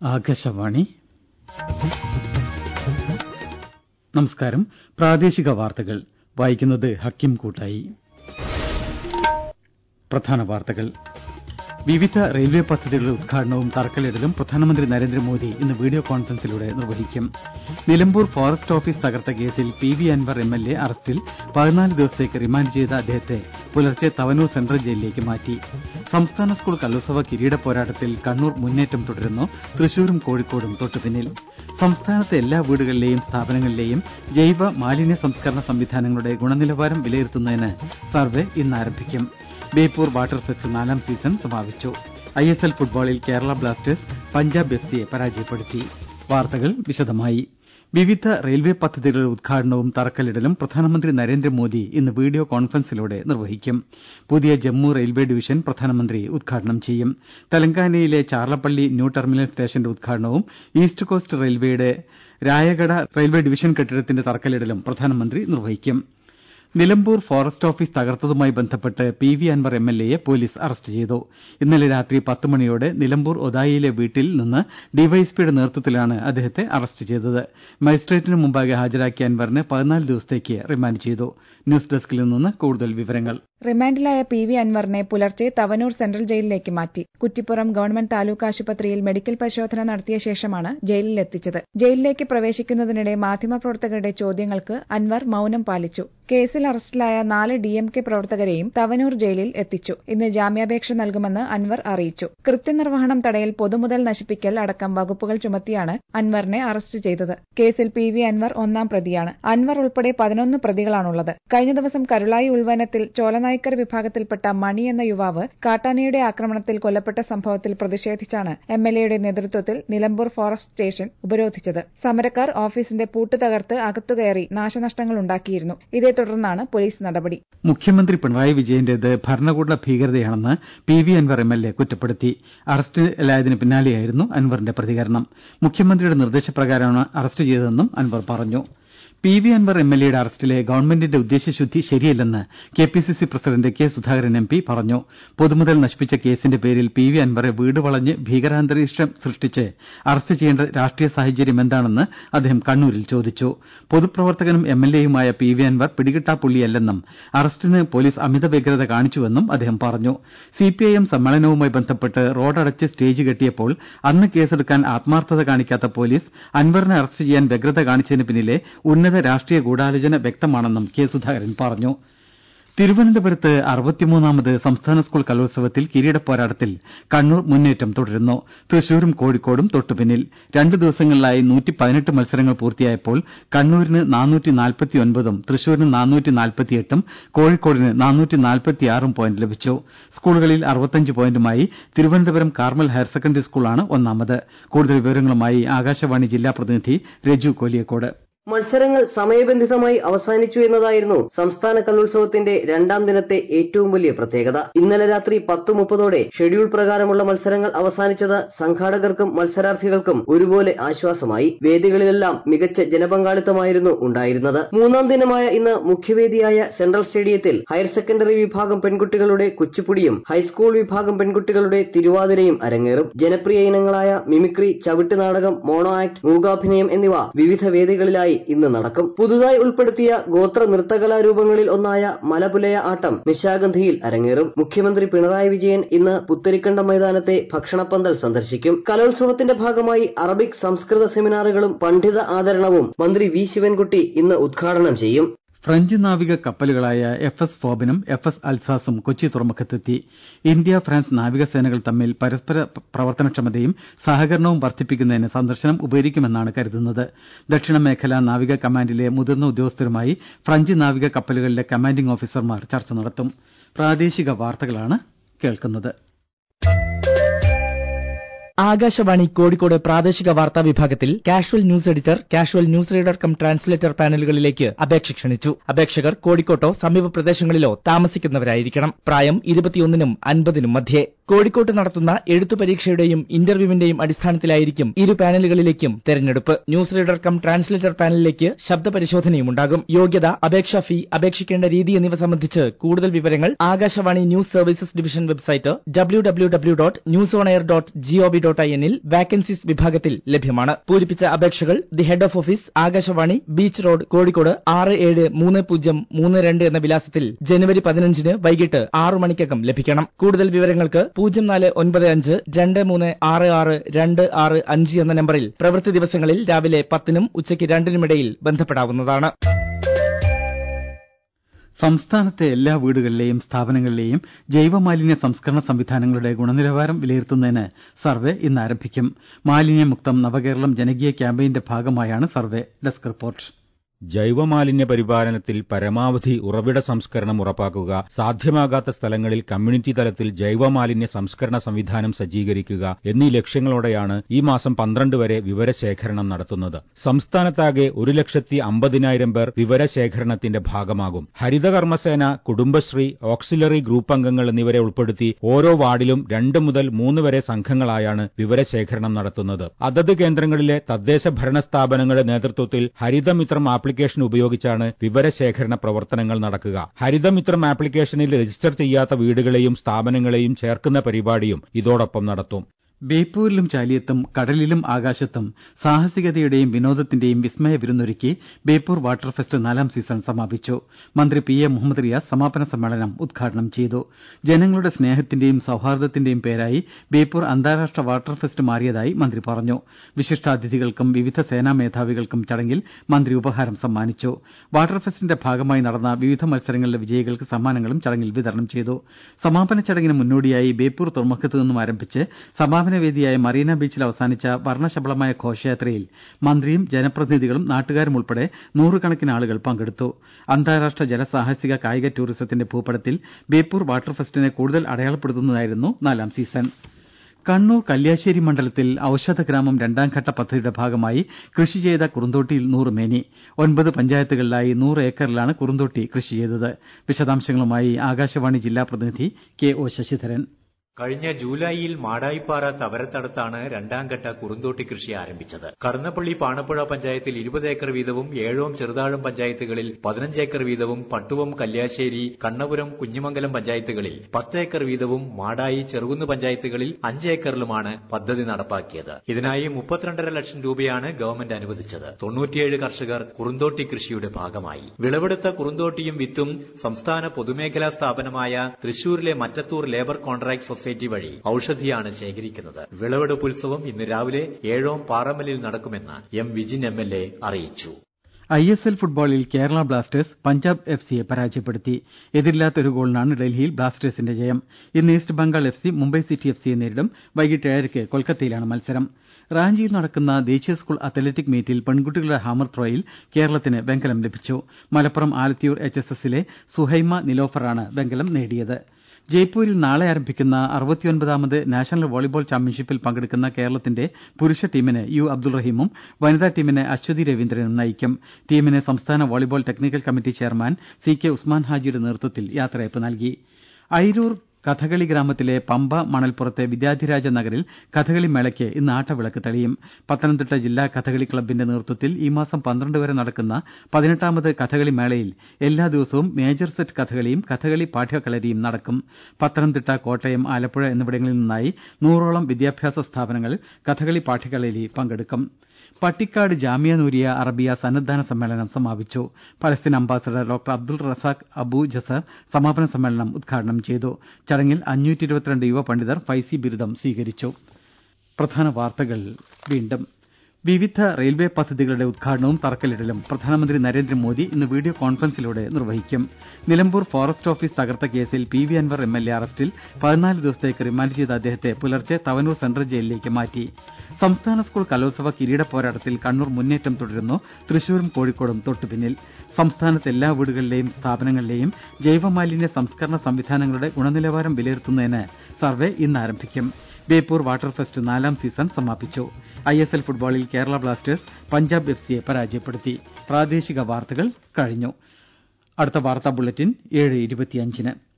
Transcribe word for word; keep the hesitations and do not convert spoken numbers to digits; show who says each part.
Speaker 1: ആകാശവാണി. നമസ്കാരം. പ്രാദേശിക വാർത്തകൾ വായിക്കുന്നത് ഹക്കിം കൂട്ടായി. പ്രധാന വാർത്തകൾ. വിവിധ റെയിൽവേ പദ്ധതികളുടെ ഉദ്ഘാടനവും തറക്കല്ലിടലും പ്രധാനമന്ത്രി നരേന്ദ്രമോദി ഇന്ന് വീഡിയോ കോൺഫറൻസിലൂടെ നിർവഹിക്കും. നിലമ്പൂർ ഫോറസ്റ്റ് ഓഫീസ് തകർത്ത കേസിൽ P V Anvar M L A അറസ്റ്റിൽ പതിനാല് ദിവസത്തേക്ക് റിമാൻഡ് ചെയ്ത അദ്ദേഹത്തെ പുലർച്ചെ തവനൂർ സെൻട്രൽ ജയിലിലേക്ക് മാറ്റി. സംസ്ഥാന സ്കൂൾ കലോത്സവ കിരീട പോരാട്ടത്തിൽ കണ്ണൂർ മുന്നേറ്റം തുടരുന്നു. തൃശൂരും കോഴിക്കോടും തൊട്ടുപിന്നിൽ. സംസ്ഥാനത്തെ എല്ലാ വീടുകളിലെയും സ്ഥാപനങ്ങളിലെയും ജൈവ മാലിന്യ സംസ്കരണ സംവിധാനങ്ങളുടെ ഗുണനിലവാരം വിലയിരുത്തുന്നതിന് സർവേ ഇന്ന് ആരംഭിക്കും. ബേപ്പൂർ വാട്ടർ ഫെസ്റ്റ് നാലാം സീസൺ സമാപിച്ചു. ഐ എസ് എൽ ഫുട്ബോളിൽ കേരള ബ്ലാസ്റ്റേഴ്സ് പഞ്ചാബ് എഫ് സിയെ പരാജയപ്പെടുത്തി. വാർത്തകൾ വിശദമായി. വിവിധ റെയിൽവേ പദ്ധതികളുടെ ഉദ്ഘാടനവും തറക്കല്ലിടലും പ്രധാനമന്ത്രി നരേന്ദ്രമോദി ഇന്ന് വീഡിയോ കോൺഫറൻസിലൂടെ നിർവഹിക്കും. പുതിയ ജമ്മു റെയിൽവേ ഡിവിഷൻ പ്രധാനമന്ത്രി ഉദ്ഘാടനം ചെയ്യും. തെലങ്കാനയിലെ ചാർലപ്പള്ളി ന്യൂ ടെർമിനൽ സ്റ്റേഷന്റെ ഉദ്ഘാടനവും ഈസ്റ്റ് കോസ്റ്റ് റെയിൽവേയുടെ രായഗഡ റെയിൽവേ ഡിവിഷൻ കെട്ടിടത്തിന്റെ തറക്കല്ലിടലും പ്രധാനമന്ത്രി നിർവഹിക്കും. നിലമ്പൂർ ഫോറസ്റ്റ് ഓഫീസ് തകർത്തതുമായി ബന്ധപ്പെട്ട് P V Anvar M L എയെ പോലീസ് അറസ്റ്റ് ചെയ്തു. ഇന്നലെ രാത്രി പത്ത് മണിയോടെ നിലമ്പൂർ ഒതായിയിലെ വീട്ടിൽ നിന്ന് ഡിവൈഎസ്പിയുടെ നേതൃത്വത്തിലാണ് അദ്ദേഹത്തെ അറസ്റ്റ് ചെയ്തത്. മജിസ്ട്രേറ്റിന് മുമ്പാകെ ഹാജരാക്കിയ അൻവറിനെ പതിനാല് ദിവസത്തേക്ക് റിമാൻഡ് ചെയ്തു. ന്യൂസ് ഡെസ്കിൽ നിന്ന് കൂടുതൽ വിവരങ്ങൾ.
Speaker 2: റിമാൻഡിലായ പി വി അൻവറിനെ പുലർച്ചെ തവനൂർ സെൻട്രൽ ജയിലിലേക്ക് മാറ്റി. കുറ്റിപ്പുറം ഗവൺമെന്റ് താലൂക്ക് ആശുപത്രിയിൽ മെഡിക്കൽ പരിശോധന നടത്തിയ ശേഷമാണ് ജയിലിലെത്തിച്ചത്. ജയിലിലേക്ക് പ്രവേശിക്കുന്നതിനിടെ മാധ്യമപ്രവർത്തകരുടെ ചോദ്യങ്ങൾക്ക് അൻവർ മൌനം പാലിച്ചു. കേസിൽ അറസ്റ്റിലായ നാല് ഡി എം കെ പ്രവർത്തകരെയും തവനൂർ ജയിലിൽ എത്തിച്ചു. ഇന്ന് ജാമ്യാപേക്ഷ നൽകുമെന്ന് അൻവർ അറിയിച്ചു. കൃത്യനിർവഹണം തടയൽ, പൊതുമുതൽ നശിപ്പിക്കൽ അടക്കം വകുപ്പുകൾ ചുമത്തിയാണ് അൻവറിനെ അറസ്റ്റ് ചെയ്തത്. കേസിൽ പി വി അൻവർ ഒന്നാം പ്രതിയാണ്. അൻവർ ഉൾപ്പെടെ പതിനൊന്ന് പ്രതികളാണുള്ളത്. കഴിഞ്ഞ ദിവസം കരുളായി ഉൾവനത്തിൽ ചോലനായ്ക്കർ വിഭാഗത്തിൽപ്പെട്ട മണി എന്ന യുവാവ് കാട്ടാനയുടെ ആക്രമണത്തിൽ കൊല്ലപ്പെട്ട സംഭവത്തിൽ പ്രതിഷേധിച്ചാണ് എം എൽ എയുടെ നേതൃത്വത്തിൽ നിലമ്പൂർ ഫോറസ്റ്റ് സ്റ്റേഷൻ ഉപരോധിച്ചത്. സമരക്കാർ ഓഫീസിന്റെ പൂട്ട് തകർത്ത് അകത്തുകയറി നാശനഷ്ടങ്ങളുണ്ടാക്കിയിരുന്നു. ഇതേ തുടർന്നാണ് പോലീസ് നടപടി.
Speaker 1: മുഖ്യമന്ത്രി പിണറായി വിജയന്റേത് ഭരണകൂട ഭീകരതയാണെന്ന് P V Anvar M L A കുറ്റപ്പെടുത്തി. അറസ്റ്റിലായതിന് പിന്നാലെയായിരുന്നു അൻവറിന്റെ പ്രതികരണം. മുഖ്യമന്ത്രിയുടെ നിർദ്ദേശപ്രകാരമാണ് അറസ്റ്റ് ചെയ്തതെന്നും അൻവർ പറഞ്ഞു. P V Anvar M L എയുടെ അറസ്റ്റിലെ ഗവൺമെന്റിന്റെ ഉദ്ദേശ്യശുദ്ധി ശരിയല്ലെന്ന് K P C C president K Sudhakaran M P പറഞ്ഞു. പൊതുമുതൽ നശിപ്പിച്ച കേസിന്റെ പേരിൽ പി വി അൻവറെ വീട് വളഞ്ഞ് ഭീകരാന്തരീക്ഷം സൃഷ്ടിച്ച് അറസ്റ്റ് ചെയ്യേണ്ട രാഷ്ട്രീയ സാഹചര്യം എന്താണെന്ന് അദ്ദേഹം കണ്ണൂരിൽ ചോദിച്ചു. പൊതുപ്രവർത്തകനും എം എൽ എയുമായ പി വി അൻവർ പിടികിട്ടാപ്പുള്ളിയല്ലെന്നും അറസ്റ്റിന് പോലീസ് അമിത വ്യഗ്രത കാണിച്ചുവെന്നും അദ്ദേഹം പറഞ്ഞു. സി പി ഐ എം സമ്മേളനവുമായി ബന്ധപ്പെട്ട് റോഡടച്ച് സ്റ്റേജ് കെട്ടിയപ്പോൾ അന്ന് കേസെടുക്കാൻ ആത്മാർത്ഥത കാണിക്കാത്ത പോലീസ് അൻവറിനെ അറസ്റ്റ് ചെയ്യാൻ വ്യഗ്രത കാണിച്ചതിന് പിന്നിലെ ഉന്നത രാഷ്ട്രീയ ഗൂഢാലോചന വ്യക്തമാണെന്നും കെ സുധാകരൻ പറഞ്ഞു. തിരുവനന്തപുരത്ത് അറുപത്തിമൂന്നാമത് സംസ്ഥാന സ്കൂൾ കലോത്സവത്തിൽ കിരീട പോരാട്ടത്തിൽ കണ്ണൂർ മുന്നേറ്റം തുടരുന്നു. തൃശൂരും കോഴിക്കോടും തൊട്ടുപിന്നിൽ. രണ്ടു ദിവസങ്ങളിലായി നൂറ്റി പതിനെട്ട് മത്സരങ്ങൾ പൂർത്തിയായപ്പോൾ കണ്ണൂരിന് നാനൂറ്റി നാൽപ്പത്തിയൊൻപതും തൃശൂരിന് നാനൂറ്റി നാൽപ്പത്തിയെട്ടും കോഴിക്കോടിന് നാനൂറ്റി നാൽപ്പത്തിയാറും പോയിന്റ് ലഭിച്ചു. സ്കൂളുകളിൽ അറുപത്തഞ്ച് പോയിന്റുമായി തിരുവനന്തപുരം കാർമൽ ഹയർ സെക്കൻഡറി സ്കൂളാണ് ഒന്നാമത്. കൂടുതൽ വിവരങ്ങളുമായി ആകാശവാണി ജില്ലാ പ്രതിനിധി രജു കോലിയക്കോട്.
Speaker 3: മത്സരങ്ങൾ സമയബന്ധിതമായി അവസാനിച്ചു എന്നതായിരുന്നു സംസ്ഥാന കലോത്സവത്തിന്റെ രണ്ടാം ദിനത്തെ ഏറ്റവും വലിയ പ്രത്യേകത. ഇന്നലെ രാത്രി പത്ത് മുപ്പതോടെ ഷെഡ്യൂൾ പ്രകാരമുള്ള മത്സരങ്ങൾ അവസാനിച്ചത് സംഘാടകർക്കും മത്സരാർത്ഥികൾക്കും ഒരുപോലെ ആശ്വാസമായി. വേദികളിലെല്ലാം മികച്ച ജനപങ്കാളിത്തമായിരുന്നു ഉണ്ടായിരുന്നത്. മൂന്നാം ദിനമായ ഇന്ന് മുഖ്യവേദിയായ സെൻട്രൽ സ്റ്റേഡിയത്തിൽ ഹയർ സെക്കൻഡറി വിഭാഗം പെൺകുട്ടികളുടെ കുച്ചിപ്പുടിയും ഹൈസ്കൂൾ വിഭാഗം പെൺകുട്ടികളുടെ തിരുവാതിരയും അരങ്ങേറും. ജനപ്രിയ ഇനങ്ങളായ മിമിക്രി, ചവിട്ട് നാടകം, മോണോ ആക്ട്, മൂകാഭിനയം എന്നിവ വിവിധ വേദികളിലായി ഇന്ന് നടക്കും. പുതുതായി ഉൾപ്പെടുത്തിയ ഗോത്ര നൃത്തകലാരൂപങ്ങളിൽ ഒന്നായ മലപുലയ ആട്ടം നിശാഗന്ധിയിൽ അരങ്ങേറും. മുഖ്യമന്ത്രി പിണറായി വിജയൻ ഇന്ന് പുത്തരിക്കണ്ടം മൈതാനത്തെ ഭക്ഷണപ്പന്തൽ സന്ദർശിക്കും. കലോത്സവത്തിന്റെ ഭാഗമായി അറബിക്, സംസ്കൃത സെമിനാറുകളും പണ്ഡിത ആദരണവും മന്ത്രി വി ശിവൻകുട്ടി ഇന്ന് ഉദ്ഘാടനം ചെയ്യും.
Speaker 1: ഫ്രഞ്ച് നാവിക കപ്പലുകളായ എഫ് എസ് ഫോബനും എഫ് എസ് അൽസാസും കൊച്ചി തുറമുഖത്തെത്തി. ഇന്ത്യ ഫ്രാൻസ് നാവികസേനകൾ തമ്മിൽ പരസ്പര പ്രവർത്തനക്ഷമതയും സഹകരണവും വർദ്ധിപ്പിക്കുന്നതിന് സന്ദർശനം ഉപകരിക്കുമെന്നാണ് കരുതുന്നത്. ദക്ഷിണ മേഖലാ നാവിക കമാൻഡിലെ മുതിർന്ന ഉദ്യോഗസ്ഥരുമായി ഫ്രഞ്ച് നാവിക കപ്പലുകളിലെ കമാൻഡിംഗ് ഓഫീസർമാർ ചർച്ച നടത്തും. പ്രാദേശിക വാർത്തകളാണ് കേൾക്കുന്നത്.
Speaker 4: ആകാശവാണി കോഴിക്കോട് പ്രാദേശിക വാർത്താ വിഭാഗത്തിൽ casual news editor, casual news reader cum translator പാനലുകളിലേക്ക് അപേക്ഷ ക്ഷണിച്ചു. അപേക്ഷകർ കോഴിക്കോട്ടോ സമീപ പ്രദേശങ്ങളിലോ താമസിക്കുന്നവരായിരിക്കണം. പ്രായം ഇരുപത്തിയൊന്നിനും അൻപതിനും മധ്യേ. കോഴിക്കോട്ട് നടത്തുന്ന എഴുത്തു പരീക്ഷയുടെയും ഇന്റർവ്യൂവിന്റെയും അടിസ്ഥാനത്തിലായിരിക്കും ഇരു പാനലുകളിലേക്കും തെരഞ്ഞെടുപ്പ്. ന്യൂസ് റീഡർ കം ട്രാൻസ്ലേറ്റർ പാനലിലേക്ക് ശബ്ദ പരിശോധനയും ഉണ്ടാകും. യോഗ്യത, അപേക്ഷാ ഫീ, അപേക്ഷിക്കേണ്ട രീതി എന്നിവ സംബന്ധിച്ച് കൂടുതൽ വിവരങ്ങൾ Akashvani news services division website W W W dot news on air dot G O V dot I എന്നിൽ വാക്കൻസീസ് വിഭാഗത്തിൽ ലഭ്യമാണ്. പൂരിപ്പിച്ച അപേക്ഷകൾ the head of office, Akashvani, beach road, Kozhikode ആറ് ഏഴ് മൂന്ന് പൂജ്യം മൂന്ന് രണ്ട് എന്ന വിലാസത്തിൽ ജനുവരി പതിനഞ്ചിന് വൈകിട്ട് ആറു മണിക്കകം ലഭിക്കണം. കൂടുതൽ വിവരങ്ങൾക്ക് പൂജ്യം നാല് ഒൻപത് അഞ്ച് രണ്ട് മൂന്ന് ആറ് ആറ് രണ്ട് ആറ് അഞ്ച് എന്ന നമ്പറിൽ പ്രവൃത്തി ദിവസങ്ങളിൽ രാവിലെ പത്തിനും ഉച്ചയ്ക്ക് രണ്ടിനുമിടയിൽ ബന്ധപ്പെടാവുന്നതാണ്.
Speaker 1: സംസ്ഥാനത്തെ എല്ലാ വീടുകളിലെയും സ്ഥാപനങ്ങളിലെയും ജൈവമാലിന്യ സംസ്കരണ സംവിധാനങ്ങളുടെ ഗുണനിലവാരം വിലയിരുത്തുന്നതിന് സർവേ ഇന്ന് ആരംഭിക്കും. മാലിന്യമുക്തം നവകേരളം ജനകീയ ക്യാമ്പയിന്റെ ഭാഗമായാണ് സർവേ. Desk report.
Speaker 5: ജൈവമാലിന്യ പരിപാലനത്തിൽ പരമാവധി ഉറവിട സംസ്കരണം ഉറപ്പാക്കുക, സാധ്യമാകാത്ത സ്ഥലങ്ങളിൽ കമ്മ്യൂണിറ്റി തലത്തിൽ ജൈവമാലിന്യ സംസ്കരണ സംവിധാനം സജ്ജീകരിക്കുക എന്നീ ലക്ഷ്യങ്ങളോടെയാണ് ഈ മാസം പന്ത്രണ്ട് വരെ വിവരശേഖരണം നടത്തുന്നത്. സംസ്ഥാനത്താകെ ഒരു ലക്ഷത്തി അമ്പതിനായിരം പേർ വിവരശേഖരണത്തിന്റെ ഭാഗമാകും. ഹരിതകർമ്മസേന, കുടുംബശ്രീ, ഓക്സിലറി ഗ്രൂപ്പ് അംഗങ്ങൾ എന്നിവരെ ഉൾപ്പെടുത്തി ഓരോ വാർഡിലും രണ്ട് മുതൽ മൂന്ന് വരെ സംഘങ്ങളായാണ് വിവരശേഖരണം നടത്തുന്നത്. അതത് കേന്ദ്രങ്ങളിലെ തദ്ദേശ ഭരണ സ്ഥാപനങ്ങളുടെ നേതൃത്വത്തിൽ ഹരിതമിത്രം ആപ്ലിക്കേഷൻ ഉപയോഗിച്ചാണ് വിവരശേഖരണ പ്രവർത്തനങ്ങൾ നടക്കുക. ഹരിതമിത്രം ആപ്ലിക്കേഷനിൽ രജിസ്റ്റർ ചെയ്യാത്ത വീടുകളെയും സ്ഥാപനങ്ങളെയും ചേർക്കുന്ന പരിപാടിയും ഇതോടൊപ്പം നടത്തും.
Speaker 1: ബേപ്പൂരിലും ചാലിയത്തും കടലിലും ആകാശത്തും സാഹസികതയുടെയും വിനോദത്തിന്റെയും വിസ്മയ വിരുന്നൊരുക്കി ബേപ്പൂർ വാട്ടർ ഫെസ്റ്റ് നാലാം സീസൺ സമാപിച്ചു. മന്ത്രി പി എ മുഹമ്മദ് റിയാസ് സമാപന സമ്മേളനം ഉദ്ഘാടനം ചെയ്തു. ജനങ്ങളുടെ സ്നേഹത്തിന്റെയും സൌഹാർദ്ദത്തിന്റെയും പേരായി ബേപ്പൂർ അന്താരാഷ്ട്ര വാട്ടർ ഫെസ്റ്റ് മാറിയതായി മന്ത്രി പറഞ്ഞു. വിശിഷ്ടാതിഥികൾക്കും വിവിധ സേനാ മേധാവികൾക്കും ചടങ്ങിൽ മന്ത്രി ഉപഹാരം സമ്മാനിച്ചു. വാട്ടർ ഫെസ്റ്റിന്റെ ഭാഗമായി നടന്ന വിവിധ മത്സരങ്ങളിലെ വിജയികൾക്ക് സമ്മാനങ്ങളും ചടങ്ങിൽ വിതരണം ചെയ്തു. സമാപന ചടങ്ങിന് മുന്നോടിയായി ബേപ്പൂർ തുറമുഖത്ത് നിന്നും ആരംഭിച്ച് സമാപന വേദിയായ മറീന ബീച്ചിൽ അവസാനിച്ച വർണ്ണശബളമായ ഘോഷയാത്രയിൽ മന്ത്രിയും ജനപ്രതിനിധികളും നാട്ടുകാരും ഉൾപ്പെടെ നൂറുകണക്കിന് ആളുകൾ പങ്കെടുത്തു. അന്താരാഷ്ട്ര ജലസാഹസിക കായിക ടൂറിസത്തിന്റെ ഭൂപടത്തിൽ ബേപ്പൂർ വാട്ടർ ഫെസ്റ്റിനെ കൂടുതൽ അടയാളപ്പെടുത്തുന്നതായിരുന്നു നാലാം സീസൺ. കണ്ണൂർ കല്യാശ്ശേരി മണ്ഡലത്തിൽ ഔഷധഗ്രാമം രണ്ടാംഘട്ട പദ്ധതിയുടെ ഭാഗമായി കൃഷി ചെയ്ത കുറുന്തോട്ടിയിൽ നൂറ് മേനി. ഒൻപത് പഞ്ചായത്തുകളിലായി നൂറ് ഏക്കറിലാണ് കുറുന്തോട്ടി കൃഷി ചെയ്തത്. വിശദാംശങ്ങളുമായി ആകാശവാണി ജില്ലാ പ്രതിനിധി കെ ഒ ശശിധരൻ.
Speaker 6: കഴിഞ്ഞ ജൂലൈയിൽ മാടായിപ്പാറ തവരത്തടത്താണ് രണ്ടാംഘട്ട കുറുന്തോട്ടി കൃഷി ആരംഭിച്ചത്. കടന്നപ്പള്ളി പാണപ്പുഴ പഞ്ചായത്തിൽ ഇരുപത് ഏക്കർ വീതവും ഏഴോം ചെറുതാഴം പഞ്ചായത്തുകളിൽ പതിനഞ്ച് ഏക്കർ വീതവും പട്ടുവം കല്യാശ്ശേരി കണ്ണപുരം കുഞ്ഞിമംഗലം പഞ്ചായത്തുകളിൽ പത്ത് ഏക്കർ വീതവും മാടായി ചെറുകുന്ന് പഞ്ചായത്തുകളിൽ അഞ്ച് ഏക്കറിലുമാണ് പദ്ധതി നടപ്പാക്കിയത്. ഇതിനായി മുപ്പത്തിരണ്ടര ലക്ഷം രൂപയാണ് ഗവൺമെന്റ് അനുവദിച്ചത്. തൊണ്ണൂറ്റിയേഴ് കർഷകർ കുറുന്തോട്ടി കൃഷിയുടെ ഭാഗമായി. വിളവെടുത്ത കുറുന്തോട്ടിയും വിത്തും സംസ്ഥാന പൊതുമേഖലാ സ്ഥാപനമായ തൃശൂരിലെ മറ്റത്തൂർ ലേബർ കോൺട്രാക്ട് സൊസൈറ്റി വഴി ഔഷധിയാണ് ശേഖരിക്കുന്നത്. വിളവെടുപ്പ് ഉത്സവം ഇന്ന് രാവിലെ ഏഴോം പാറമ്മലിൽ നടക്കുമെന്ന് M Vijin M L A അറിയിച്ചു.
Speaker 1: ഐ എസ് എൽ ഫുട്ബോളിൽ കേരള ബ്ലാസ്റ്റേഴ്സ് പഞ്ചാബ് എഫ് സിയെ പരാജയപ്പെടുത്തി. എതിരില്ലാത്ത ഒരു ഗോളിനാണ് ഡൽഹിയിൽ ബ്ലാസ്റ്റേഴ്സിന്റെ ജയം. ഇന്ന് East Bengal F C Mumbai City F സിയെ നേരിടും. വൈകിട്ട് ഏഴരയ്ക്ക് കൊൽക്കത്തയിലാണ് മത്സരം. റാഞ്ചിയിൽ നടക്കുന്ന ദേശീയ സ്കൂൾ അത്ലറ്റിക് മീറ്റിൽ പെൺകുട്ടികളുടെ ഹാമർ ത്രോയിൽ കേരളത്തിന് വെങ്കലം ലഭിച്ചു. മലപ്പുറം ആലത്തിയൂർ എച്ച് എസ് എസിലെ സുഹൈമ നിലോഫറാണ് വെങ്കലം നേടിയത്. ജയ്പൂരിൽ നാളെ ആരംഭിക്കുന്ന അറുപത്തിയൊൻപതാമത് നാഷണൽ വോളിബോൾ ചാമ്പ്യൻഷിപ്പിൽ പങ്കെടുക്കുന്ന കേരളത്തിന്റെ പുരുഷ ടീമിനെ യു അബ്ദുൾ റഹീമും വനിതാ ടീമിനെ അശ്വതി രവീന്ദ്രനും നയിക്കും. ടീമിന് സംസ്ഥാന volleyball technical committee chairman C K Usman ഹാജിയുടെ നേതൃത്വത്തിൽ യാത്രയയപ്പ് നൽകി. അയിരൂർ കഥകളി ഗ്രാമത്തിലെ പമ്പ മണൽപ്പുറത്തെ വിദ്യാധിരാജ നഗറിൽ കഥകളി മേളയ്ക്ക് ഇന്ന് ആട്ടവിളക്ക് തെളിയും. പത്തനംതിട്ട ജില്ലാ കഥകളി ക്ലബ്ബിന്റെ നേതൃത്വത്തിൽ ഈ മാസം പന്ത്രണ്ട് വരെ നടക്കുന്ന പതിനെട്ടാമത് കഥകളി മേളയിൽ എല്ലാ ദിവസവും മേജർ സെറ്റ് കഥകളിയും കഥകളി പാഠ്യകളരിയും നടക്കും. പത്തനംതിട്ട, കോട്ടയം, ആലപ്പുഴ എന്നിവിടങ്ങളിൽ നിന്നായി നൂറോളം വിദ്യാഭ്യാസ സ്ഥാപനങ്ങൾ കഥകളി പാഠ്യകളരിയിൽ പങ്കെടുക്കും. പട്ടിക്കാട് ജാമിയ നൂരിയ അറബിയ സന്നദ്ധാന സമ്മേളനം സമാപിച്ചു. പലസ്തീൻ ambassador doctor Abdul Razak Abu Jaser സമാപന സമ്മേളനം ഉദ്ഘാടനം ചെയ്തു. ചടങ്ങിൽ അഞ്ഞൂറ്റി ഇരുപത്തിരണ്ട് യുവ പണ്ഡിതർ ഫൈസി ബിരുദം സ്വീകരിച്ചു. പ്രധാന വാർത്തകൾ വീണ്ടും. വിവിധ റെയിൽവേ പദ്ധതികളുടെ ഉദ്ഘാടനവും തറക്കല്ലിടലും പ്രധാനമന്ത്രി നരേന്ദ്രമോദി ഇന്ന് വീഡിയോ കോൺഫറൻസിലൂടെ നിർവഹിക്കും. നിലമ്പൂർ ഫോറസ്റ്റ് ഓഫീസ് തകർത്ത കേസിൽ P V Anvar M L A അറസ്റ്റിൽ പതിനാല് ദിവസത്തേക്ക് റിമാൻഡ് ചെയ്ത അദ്ദേഹത്തെ പുലർച്ചെ തവനൂർ സെൻട്രൽ ജയിലിലേക്ക് മാറ്റി. സംസ്ഥാന സ്കൂൾ കലോത്സവ കിരീട പോരാട്ടത്തിൽ കണ്ണൂർ മുന്നേറ്റം തുടരുന്നു. തൃശൂരും കോഴിക്കോടും തൊട്ടുപിന്നിൽ. സംസ്ഥാനത്തെ എല്ലാ വീടുകളിലെയും സ്ഥാപനങ്ങളിലെയും ജൈവമാലിന്യ സംസ്കരണ സംവിധാനങ്ങളുടെ ഗുണനിലവാരം വിലയിരുത്തുന്നതിന് സർവേ ഇന്ന് ആരംഭിക്കും. ബേപ്പൂർ വാട്ടർ ഫെസ്റ്റ് നാലാം സീസൺ സമാപിച്ചു. ഐ എസ് എൽ ഫുട്ബോളിൽ കേരള ബ്ലാസ്റ്റേഴ്സ് പഞ്ചാബ് എഫ് സിയെ പരാജയപ്പെടുത്തി. പ്രാദേശിക വാർത്തകൾ കഴിഞ്ഞു. അടുത്ത വാർത്താ ബുള്ളറ്റിൻ ഏഴ് ഇരുപത്തിയഞ്ചിന്.